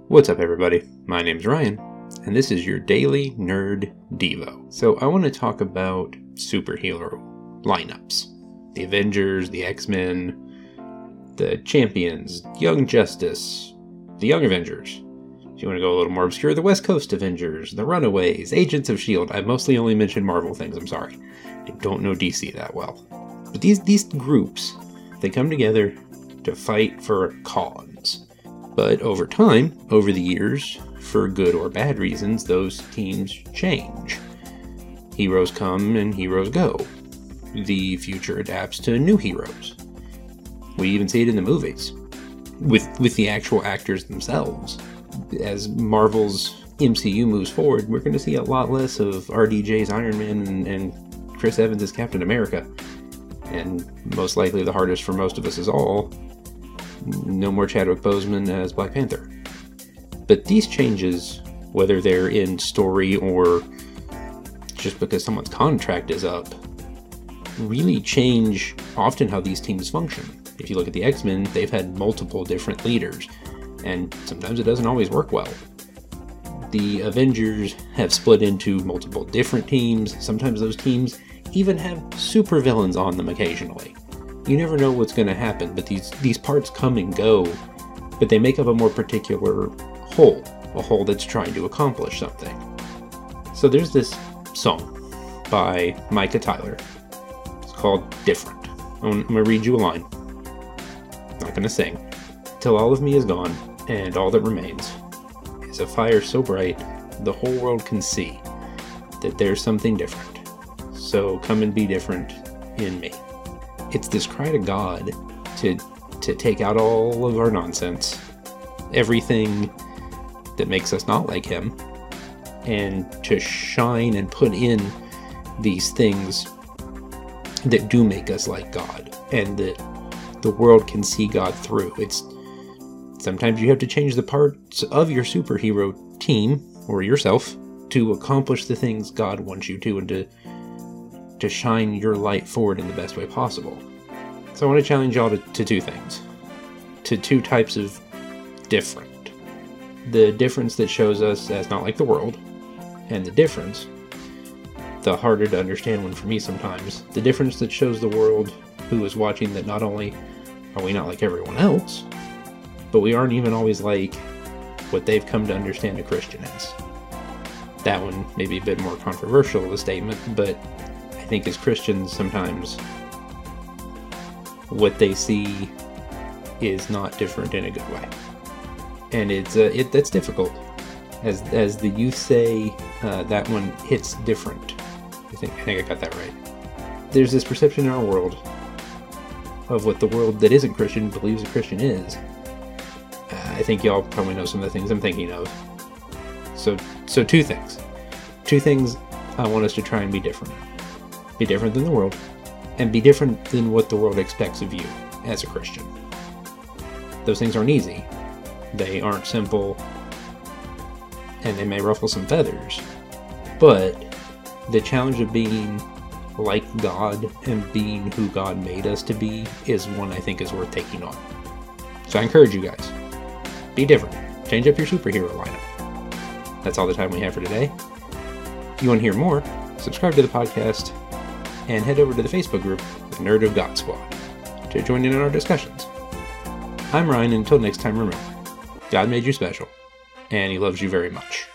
What's up, everybody? My name's Ryan, and this is your Daily Nerd Devo. So I want to talk about superhero lineups. The Avengers, the X-Men, the Champions, Young Justice, the Young Avengers. If you want to go a little more obscure, the West Coast Avengers, the Runaways, Agents of S.H.I.E.L.D. I mostly only mentioned Marvel things, I'm sorry. I don't know DC that well. But these groups, they come together to fight for a cause. But over time, over the years, for good or bad reasons, those teams change. Heroes come and heroes go. The future adapts to new heroes. We even see it in the movies, with the actual actors themselves. As Marvel's MCU moves forward, we're going to see a lot less of RDJ's Iron Man and Chris Evans as Captain America. And most likely the hardest for most of us is all, no more Chadwick Boseman as Black Panther. But these changes, whether they're in story or just because someone's contract is up, really change often how these teams function. If you look at the X-Men, they've had multiple different leaders, and sometimes it doesn't always work well. The Avengers have split into multiple different teams. Sometimes those teams even have supervillains on them occasionally. You never know what's going to happen, but these parts come and go, but they make up a more particular whole, a whole that's trying to accomplish something. So there's this song by Micah Tyler. It's called Different. I'm going to read you a line. I'm not going to sing. Till all of me is gone, and all that remains is a fire so bright the whole world can see that there's something different. So come and be different in me. It's this cry to God to take out all of our nonsense, everything that makes us not like him, and to shine and put in these things that do make us like God, and that the world can see God through. Sometimes you have to change the parts of your superhero team, or yourself, to accomplish the things God wants you to, and to shine your light forward in the best way possible. So I want to challenge y'all to two things. To two types of different. The difference that shows us as not like the world, and the difference, the harder to understand one for me sometimes, the difference that shows the world who is watching that not only are we not like everyone else, but we aren't even always like what they've come to understand a Christian is. That one may be a bit more controversial of a statement, but I think as Christians, sometimes what they see is not different in a good way, and that's difficult. As the youth say, that one hits different. I think I got that right. There's this perception in our world of what the world that isn't Christian believes a Christian is. I think y'all probably know some of the things I'm thinking of. So two things. Two things I want us to try and be different. Be different than the world, and be different than what the world expects of you as a Christian. Those things aren't easy. They aren't simple, and they may ruffle some feathers. But the challenge of being like God and being who God made us to be is one I think is worth taking on. So I encourage you guys, be different. Change up your superhero lineup. That's all the time we have for today. If you want to hear more, subscribe to the podcast, and head over to the Facebook group, the Nerd of God Squad, to join in on our discussions. I'm Ryan, and until next time, remember, God made you special, and He loves you very much.